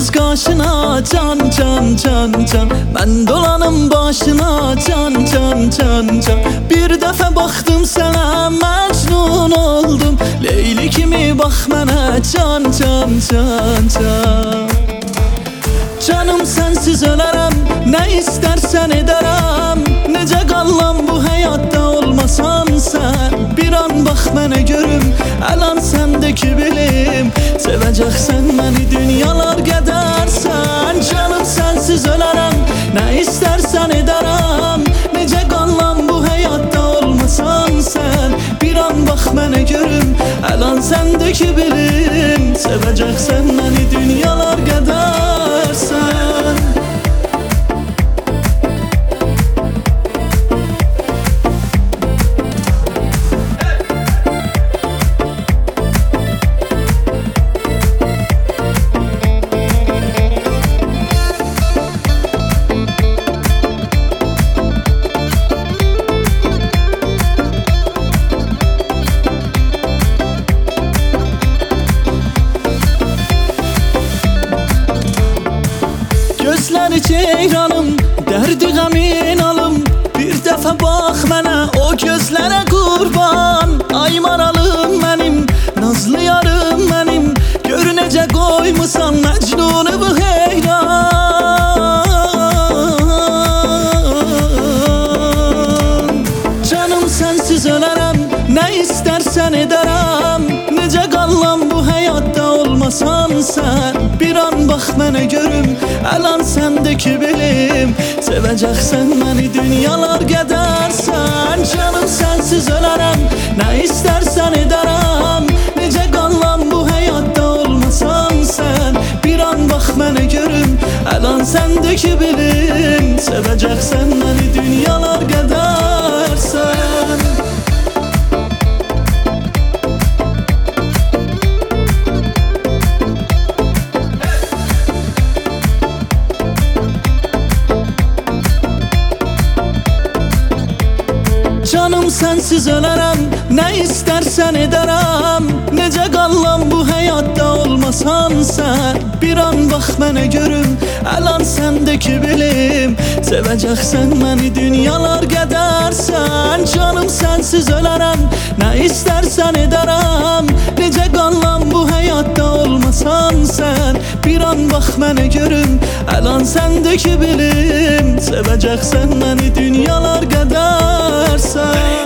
göz qaşına can can can can. Mən dolanım başına can can can can. Bir dəfə baxdım sənə məcnun oldum. Leyli kimi bax mənə can can can can. Canım sensiz ölərəm, nə istərsən edərəm. Necə qallam bu həyatda olmasan sən. Bir an bax mənə görüm, əlan səndəki bilim. Sevəcəksən məni dünyalar qədərsən. Canım sensiz ölərəm, nə istərsən edərəm. Necə qallam bu həyatda olmasan sən. Bir an bax mənə görüm, əlan səndəki bilim. Sevəcəksən məni dünyalar qədərsən. Gözləri ceyranım, dərdi qəmin alım. Bir dəfə bax mənə, o gözlərə qurban. Ay maralım mənim, nazlı yarım mənim. Gör necə qoymusan məcnunu bu heyran. Canım sensiz ölərəm, nə istərsən edərəm. Necə qallam bu həyatda olmasan sən. Bir an bax mənə görüm, əlan səndəki bilim. Sevəcəksən məni dünyalar qədərsən. Canım sensiz ölərəm, nə istərsən edərəm. Necə qallam bu həyatda olmasan sən. Bir an bax mənə görüm, əlan səndəki bilim. Sevəcəksən məni dünyalar qədərsən. Canım sensiz ölərəm, nə istərsən edərəm. Necə qallam bu həyatda olmasan sən. Bir an bax mənə görüm, əlan səndəki bilim. Sevəcəksən məni dünyalar qədərsən. Canım sensiz ölərəm, nə istərsən edərəm. Necə qallam bu həyatda olmasan sən. Bir an bax mənə görüm, əlan səndəki bilim. Sevəcəksən məni dünyalar qədərsən.